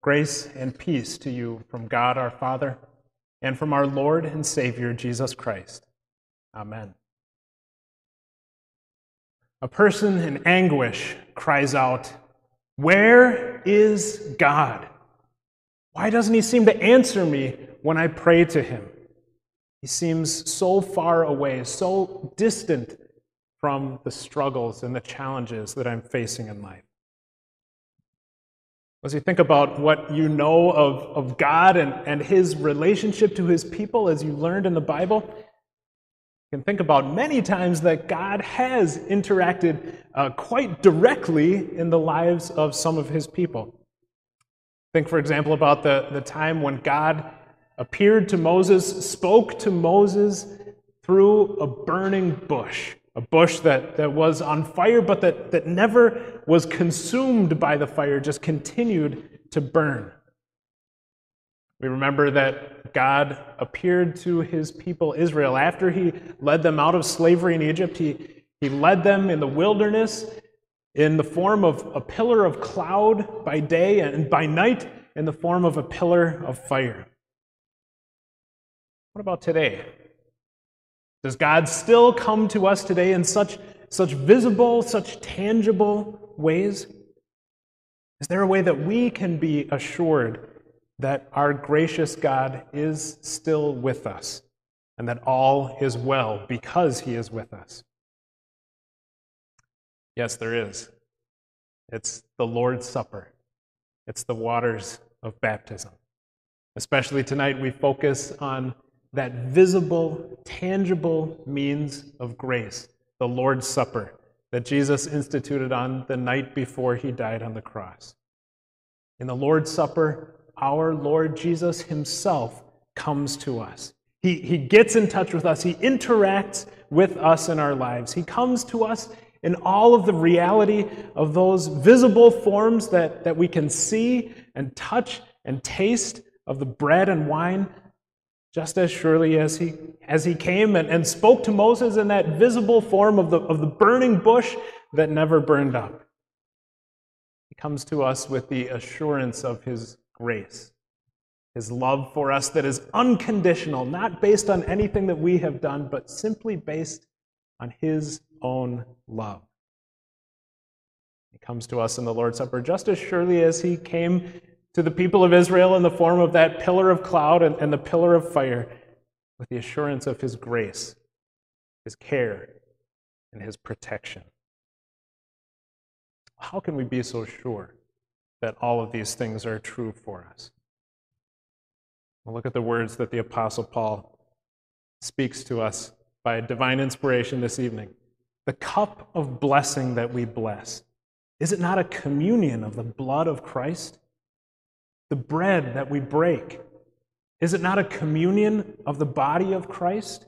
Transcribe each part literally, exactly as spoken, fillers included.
Grace and peace to you from God our Father and from our Lord and Savior Jesus Christ. Amen. A person in anguish cries out, "Where is God? Why doesn't he seem to answer me when I pray to him? He seems so far away, so distant from the struggles and the challenges that I'm facing in life." As you think about what you know of, of God and, and his relationship to his people as you learned in the Bible, you can think about many times that God has interacted uh, quite directly in the lives of some of his people. Think, for example, about the, the time when God appeared to Moses, spoke to Moses through a burning bush. A bush that, that was on fire, but that, that never was consumed by the fire, just continued to burn. We remember that God appeared to his people Israel after he led them out of slavery in Egypt. He, he led them in the wilderness in the form of a pillar of cloud by day and by night in the form of a pillar of fire. What about today? Does God still come to us today in such, such visible, such tangible ways? Is there a way that we can be assured that our gracious God is still with us and that all is well because he is with us? Yes, there is. It's the Lord's Supper. It's the waters of baptism. Especially tonight, we focus on that visible, tangible means of grace, the Lord's Supper, that Jesus instituted on the night before he died on the cross. In the Lord's Supper, our Lord Jesus himself comes to us. He, he gets in touch with us. He interacts with us in our lives. He comes to us in all of the reality of those visible forms that, that we can see and touch and taste of the bread and wine, just as surely as he, as he came and, and spoke to Moses in that visible form of the, of the burning bush that never burned up. He comes to us with the assurance of his grace, his love for us that is unconditional, not based on anything that we have done, but simply based on his own love. He comes to us in the Lord's Supper just as surely as he came to the people of Israel in the form of that pillar of cloud and, and the pillar of fire, with the assurance of his grace, his care, and his protection. How can we be so sure that all of these things are true for us? Well, look at the words that the Apostle Paul speaks to us by divine inspiration this evening. The cup of blessing that we bless, is it not a communion of the blood of Christ? The bread that we break, is it not a communion of the body of Christ?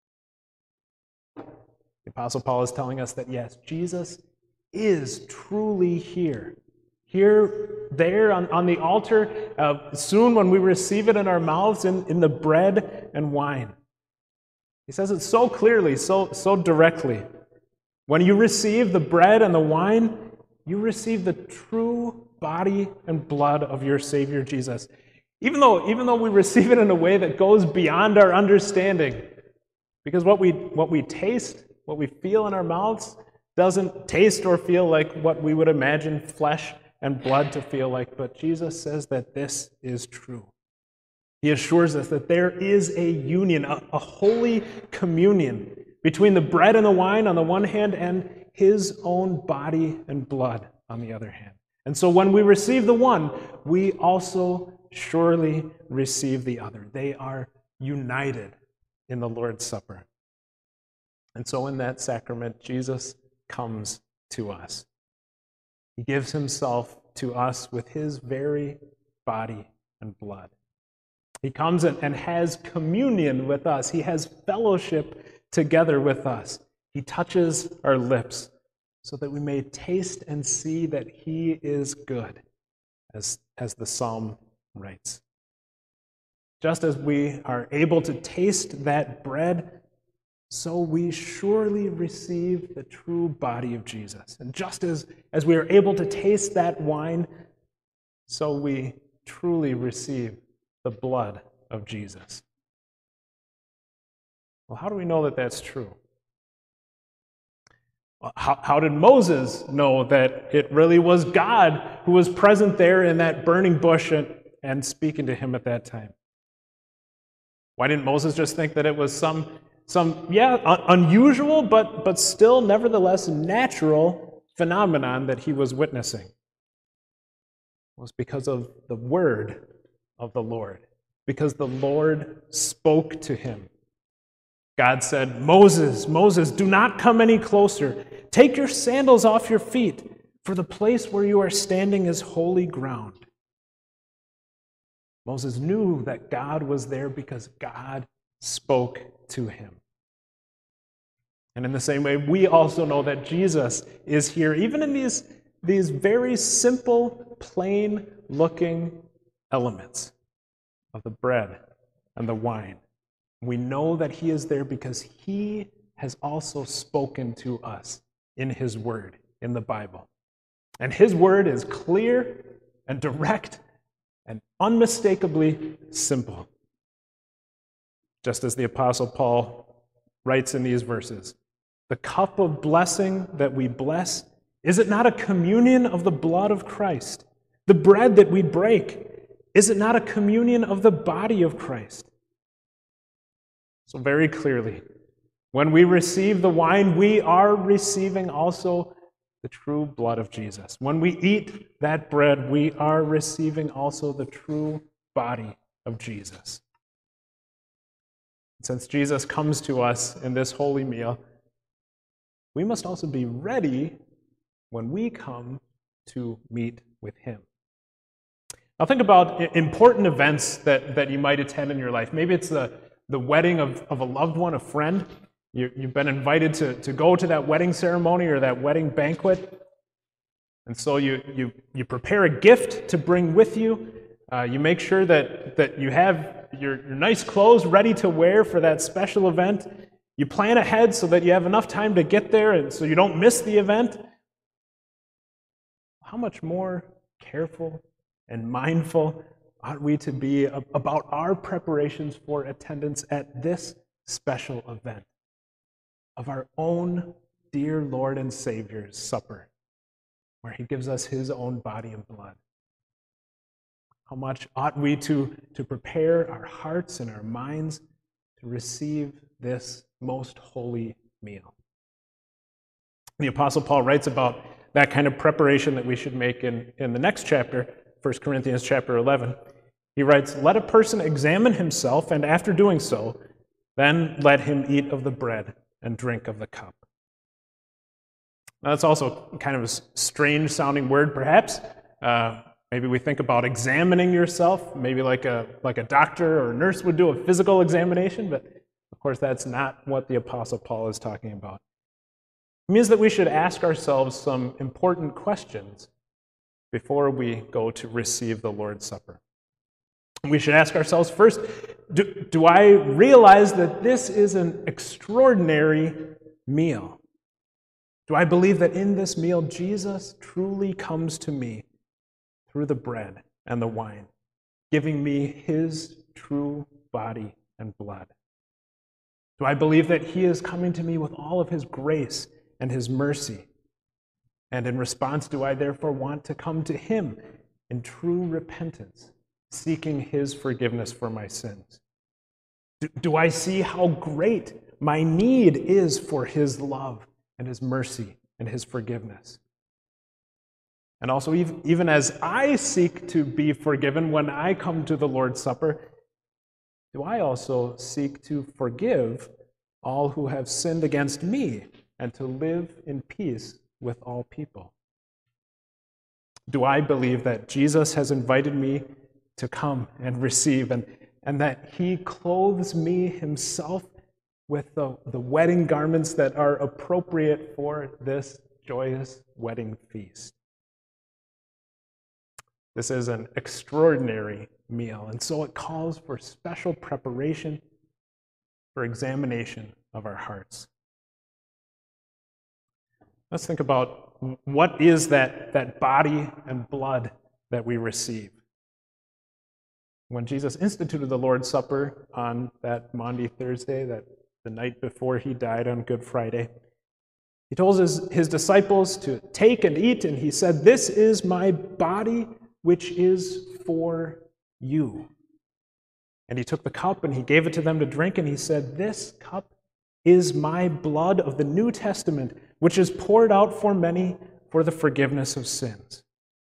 The Apostle Paul is telling us that yes, Jesus is truly here. Here, there on, on the altar, uh, soon when we receive it in our mouths in, in the bread and wine. He says it so clearly, so, so directly. When you receive the bread and the wine, you receive the true body and blood of your Savior Jesus. Even though, even though we receive it in a way that goes beyond our understanding, because what we, what we taste, what we feel in our mouths, doesn't taste or feel like what we would imagine flesh and blood to feel like, but Jesus says that this is true. He assures us that there is a union, a, a holy communion between the bread and the wine on the one hand and his own body and blood on the other hand. And so when we receive the one, we also surely receive the other. They are united in the Lord's Supper. And so in that sacrament, Jesus comes to us. He gives himself to us with his very body and blood. He comes and, and has communion with us. He has fellowship together with us. He touches our lips so that we may taste and see that he is good, as, as the psalm writes. Just as we are able to taste that bread, so we surely receive the true body of Jesus. And just as, as we are able to taste that wine, so we truly receive the blood of Jesus. Well, how do we know that that's true? Well, how, how did Moses know that it really was God who was present there in that burning bush and, and speaking to him at that time? Why didn't Moses just think that it was some, some yeah, un- unusual, but, but still nevertheless natural phenomenon that he was witnessing? It was because of the word of the Lord, because the Lord spoke to him. God said, Moses, Moses, do not come any closer. Take your sandals off your feet, for the place where you are standing is holy ground. Moses knew that God was there because God spoke to him. And in the same way, we also know that Jesus is here, even in these, these very simple, plain-looking elements of the bread and the wine. We know that he is there because he has also spoken to us in his word, in the Bible. And his word is clear and direct and unmistakably simple. Just as the Apostle Paul writes in these verses, the cup of blessing that we bless, is it not a communion of the blood of Christ? The bread that we break, is it not a communion of the body of Christ? So very clearly, when we receive the wine, we are receiving also the true blood of Jesus. When we eat that bread, we are receiving also the true body of Jesus. Since Jesus comes to us in this holy meal, we must also be ready when we come to meet with him. Now think about important events that, that you might attend in your life. Maybe it's the, the wedding of, of a loved one, a friend. You, you've been invited to, to go to that wedding ceremony or that wedding banquet. And so you, you, you prepare a gift to bring with you. Uh, you make sure that, that you have your, your nice clothes ready to wear for that special event. You plan ahead so that you have enough time to get there and so you don't miss the event. How much more careful and mindful ought we to be about our preparations for attendance at this special event of our own dear Lord and Savior's supper, where he gives us his own body and blood? How much ought we to, to prepare our hearts and our minds to receive this most holy meal? The Apostle Paul writes about that kind of preparation that we should make in, in the next chapter, First Corinthians chapter eleven. He writes, let a person examine himself, and after doing so, then let him eat of the bread and drink of the cup. Now, that's also kind of a strange sounding word, perhaps. Uh, maybe we think about examining yourself, maybe like a, like a doctor or a nurse would do a physical examination, but of course that's not what the Apostle Paul is talking about. It means that we should ask ourselves some important questions before we go to receive the Lord's Supper. We should ask ourselves first, do, do I realize that this is an extraordinary meal? Do I believe that in this meal Jesus truly comes to me through the bread and the wine, giving me his true body and blood? Do I believe that he is coming to me with all of his grace and his mercy? And in response, do I therefore want to come to him in true repentance, seeking his forgiveness for my sins? Do, do I see how great my need is for his love and his mercy and his forgiveness? And also, even, even as I seek to be forgiven when I come to the Lord's Supper, do I also seek to forgive all who have sinned against me and to live in peace with all people? Do I believe that Jesus has invited me to come and receive, and, and that he clothes me himself with the, the wedding garments that are appropriate for this joyous wedding feast? This is an extraordinary meal, and so it calls for special preparation, for examination of our hearts. Let's think about what is that, that body and blood that we receive. When Jesus instituted the Lord's Supper on that Maundy Thursday, that the night before he died on Good Friday, he told his, his disciples to take and eat, and he said, "This is my body, which is for you." And he took the cup and he gave it to them to drink, and he said, "This cup is my blood of the New Testament, which is poured out for many for the forgiveness of sins."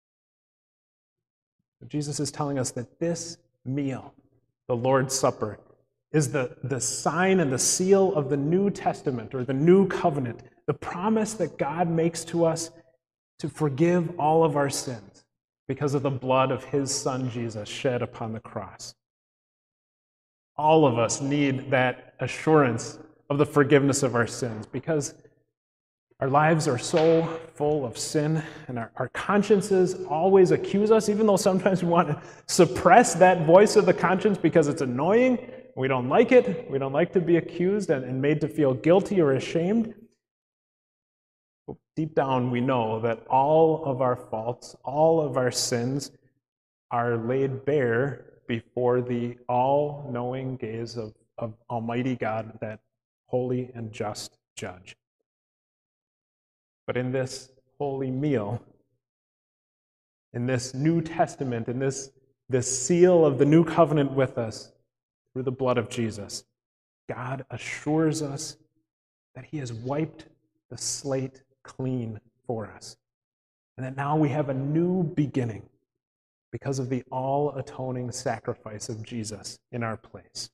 Jesus is telling us that this meal, the Lord's Supper, is the, the sign and the seal of the New Testament, or the New Covenant, the promise that God makes to us to forgive all of our sins because of the blood of his Son Jesus shed upon the cross. All of us need that assurance of the forgiveness of our sins because our lives are so full of sin, and our, our consciences always accuse us, even though sometimes we want to suppress that voice of the conscience because it's annoying. We don't like it. We don't like to be accused and, and made to feel guilty or ashamed. But deep down, we know that all of our faults, all of our sins are laid bare before the all-knowing gaze of, of Almighty God, that holy and just judge. But in this holy meal, in this New Testament, in this, this seal of the new covenant with us through the blood of Jesus, God assures us that he has wiped the slate clean for us, and that now we have a new beginning because of the all-atoning sacrifice of Jesus in our place.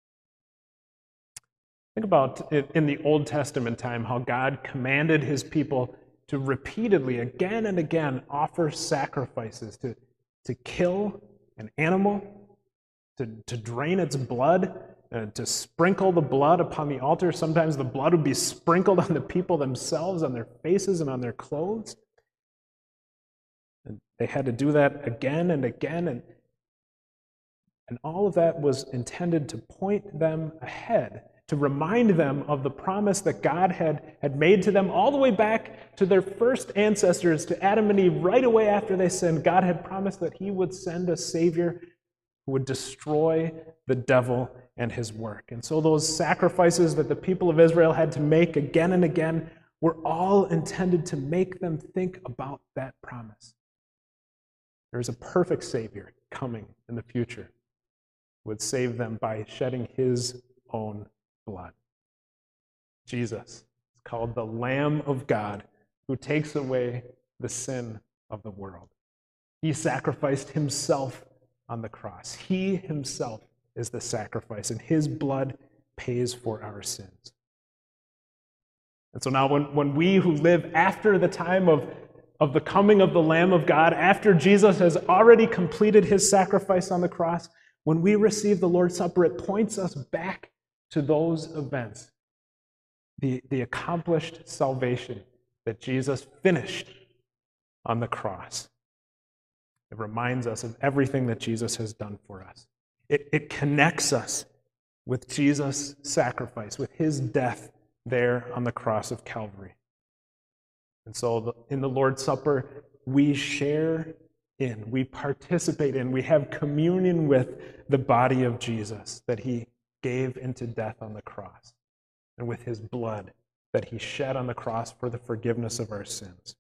Think about it in the Old Testament time, how God commanded his people to repeatedly, again and again, offer sacrifices, to, to kill an animal, to, to drain its blood, uh, to sprinkle the blood upon the altar. Sometimes the blood would be sprinkled on the people themselves, on their faces and on their clothes. And they had to do that again and again, and, and all of that was intended to point them ahead, to remind them of the promise that God had, had made to them all the way back to their first ancestors, to Adam and Eve. Right away after they sinned, God had promised that he would send a Savior who would destroy the devil and his work. And so those sacrifices that the people of Israel had to make again and again were all intended to make them think about that promise. There's a perfect Savior coming in the future who would save them by shedding his own blood. Jesus is called the Lamb of God who takes away the sin of the world. He sacrificed himself on the cross. He himself is the sacrifice, and his blood pays for our sins. And so now when, when we who live after the time of, of the coming of the Lamb of God, after Jesus has already completed his sacrifice on the cross, when we receive the Lord's Supper, it points us back to those events, the, the accomplished salvation that Jesus finished on the cross. It reminds us of everything that Jesus has done for us. It, it connects us with Jesus' sacrifice, with his death there on the cross of Calvary. And so the, in the Lord's Supper, we share in, we participate in, we have communion with the body of Jesus that he gave into death on the cross, and with his blood that he shed on the cross for the forgiveness of our sins.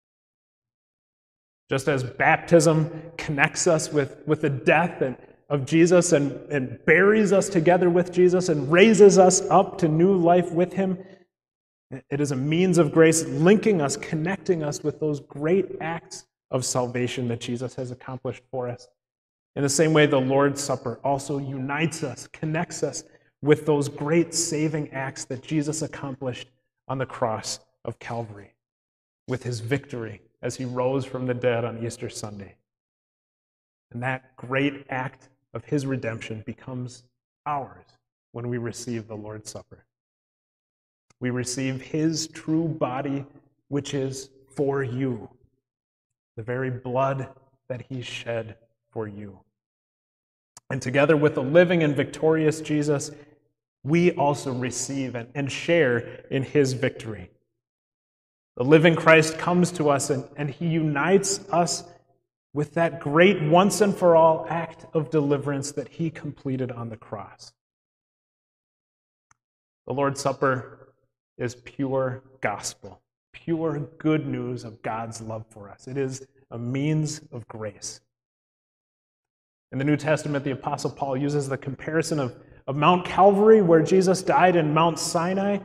Just as baptism connects us with, with the death and, of Jesus and, and buries us together with Jesus and raises us up to new life with him, it is a means of grace linking us, connecting us with those great acts of salvation that Jesus has accomplished for us. In the same way, the Lord's Supper also unites us, connects us with those great saving acts that Jesus accomplished on the cross of Calvary, with his victory as he rose from the dead on Easter Sunday. And that great act of his redemption becomes ours when we receive the Lord's Supper. We receive his true body, which is for you, the very blood that he shed for you. And together with the living and victorious Jesus, we also receive and, and share in his victory. The living Christ comes to us and, and he unites us with that great once and for all act of deliverance that he completed on the cross. The Lord's Supper is pure gospel, pure good news of God's love for us. It is a means of grace. In the New Testament, the Apostle Paul uses the comparison of, of Mount Calvary, where Jesus died, and Mount Sinai.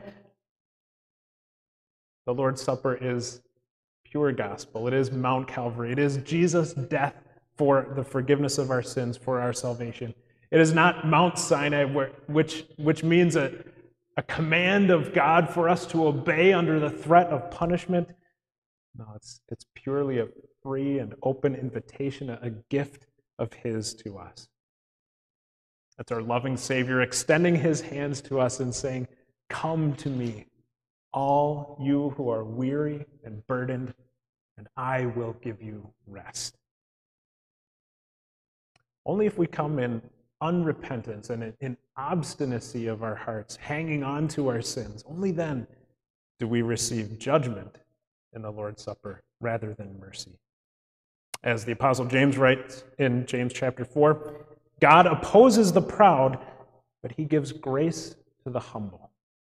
The Lord's Supper is pure gospel. It is Mount Calvary. It is Jesus' death for the forgiveness of our sins, for our salvation. It is not Mount Sinai, where, which, which means a, a command of God for us to obey under the threat of punishment. No, it's, it's purely a free and open invitation, a, a gift of his to us. That's our loving Savior extending his hands to us and saying, "Come to me, all you who are weary and burdened, and I will give you rest." Only if we come in unrepentance and in obstinacy of our hearts, hanging on to our sins, only then do we receive judgment in the Lord's Supper rather than mercy. As the Apostle James writes in James chapter four, God opposes the proud, but he gives grace to the humble.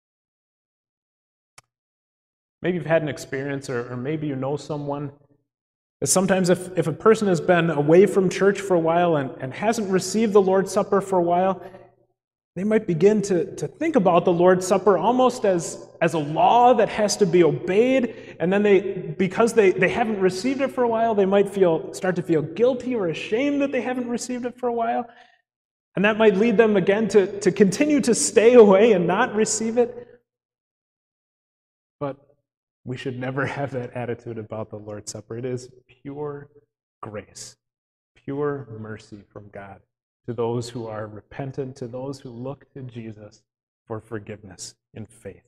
Maybe you've had an experience, or, or maybe you know someone, that sometimes if, if a person has been away from church for a while and, and hasn't received the Lord's Supper for a while, they might begin to, to think about the Lord's Supper almost as, as a law that has to be obeyed, and then they, because they, they haven't received it for a while, they might feel start to feel guilty or ashamed that they haven't received it for a while, and that might lead them again to, to continue to stay away and not receive it. But we should never have that attitude about the Lord's Supper. It is pure grace, pure mercy from God to those who are repentant, to those who look to Jesus for forgiveness in faith.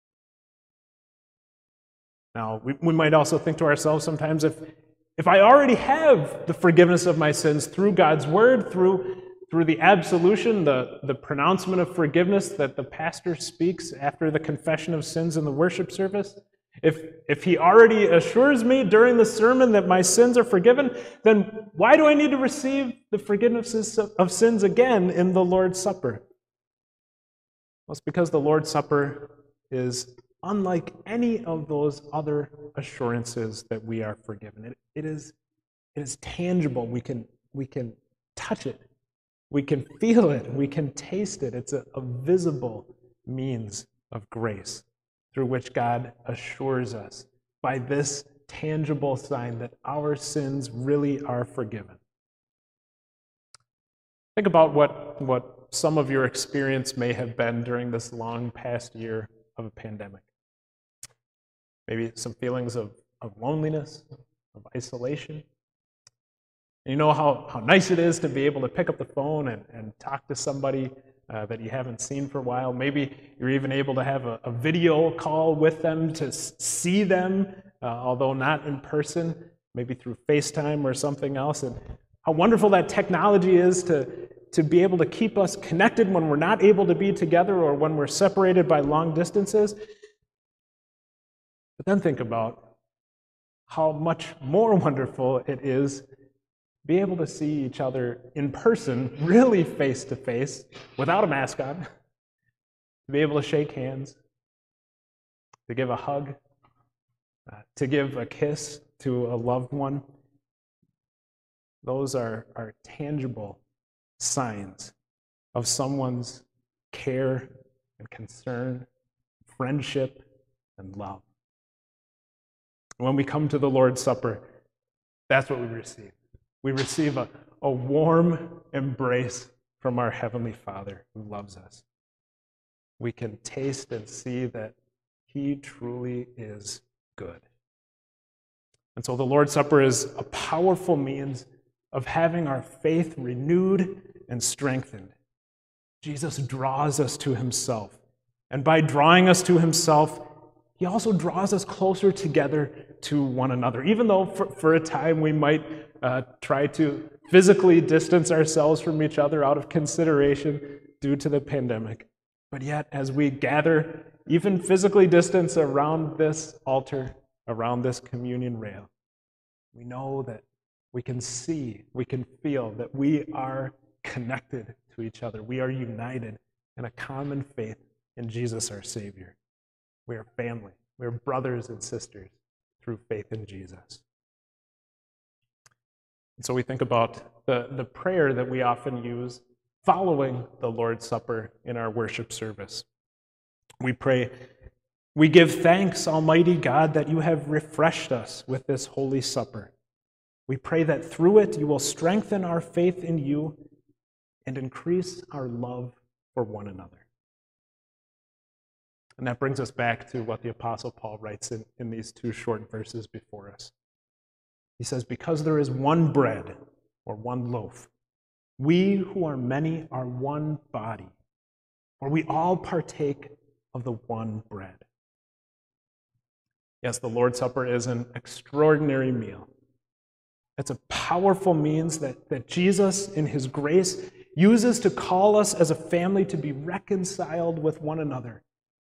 Now, we, we might also think to ourselves sometimes, if, if I already have the forgiveness of my sins through God's word, through, through the absolution, the, the pronouncement of forgiveness that the pastor speaks after the confession of sins in the worship service, If, if he already assures me during the sermon that my sins are forgiven, then why do I need to receive the forgiveness of sins again in the Lord's Supper? Well, it's because the Lord's Supper is unlike any of those other assurances that we are forgiven. It, it, is, it is tangible. We can, we can touch it. We can feel it. We can taste it. It's a, a visible means of grace, through which God assures us by this tangible sign that our sins really are forgiven. Think about what, what some of your experience may have been during this long past year of a pandemic. Maybe some feelings of, of loneliness, of isolation. And you know how, how nice it is to be able to pick up the phone and, and talk to somebody Uh, that you haven't seen for a while. Maybe you're even able to have a, a video call with them to s- see them, uh, although not in person, maybe through FaceTime or something else. And how wonderful that technology is to, to be able to keep us connected when we're not able to be together or when we're separated by long distances. But then think about how much more wonderful it is be able to see each other in person, really face to face, without a mask on, to be able to shake hands, to give a hug, uh, to give a kiss to a loved one. Those are, are tangible signs of someone's care and concern, friendship and love. When we come to the Lord's Supper, that's what we receive. We receive a, a warm embrace from our Heavenly Father who loves us. We can taste and see that he truly is good. And so the Lord's Supper is a powerful means of having our faith renewed and strengthened. Jesus draws us to himself. And by drawing us to himself, he also draws us closer together to one another. Even though for, for a time we might uh, try to physically distance ourselves from each other out of consideration due to the pandemic. But yet, as we gather, even physically distance around this altar, around this communion rail, we know that we can see, we can feel that we are connected to each other. We are united in a common faith in Jesus, our Savior. We are family. We are brothers and sisters through faith in Jesus. And so we think about the, the prayer that we often use following the Lord's Supper in our worship service. We pray, "We give thanks, Almighty God, that you have refreshed us with this holy supper. We pray that through it you will strengthen our faith in you and increase our love for one another." And that brings us back to what the Apostle Paul writes in, in these two short verses before us. He says, "Because there is one bread, or one loaf, we who are many are one body, for we all partake of the one bread." Yes, the Lord's Supper is an extraordinary meal. It's a powerful means that, that Jesus, in his grace, uses to call us as a family to be reconciled with one another.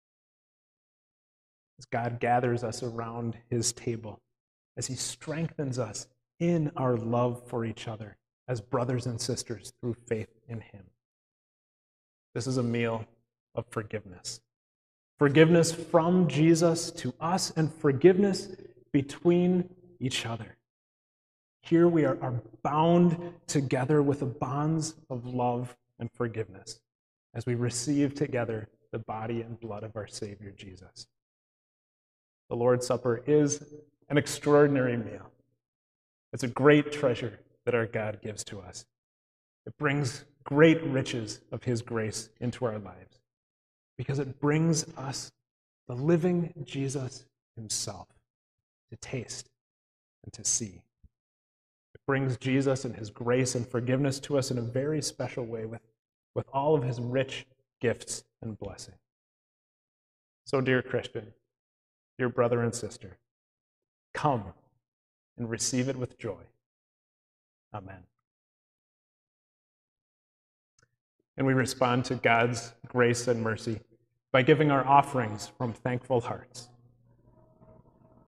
As God gathers us around his table, as he strengthens us in our love for each other as brothers and sisters through faith in him. This is a meal of forgiveness. Forgiveness from Jesus to us and forgiveness between each other. Here we are, are bound together with the bonds of love and forgiveness as we receive together the body and blood of our Savior Jesus. The Lord's Supper is an extraordinary meal. It's a great treasure that our God gives to us. It brings great riches of his grace into our lives because it brings us the living Jesus himself to taste and to see. It brings Jesus and his grace and forgiveness to us in a very special way with, with all of his rich gifts and blessing. So, dear Christian, dear brother and sister, come and receive it with joy. Amen. And we respond to God's grace and mercy by giving our offerings from thankful hearts.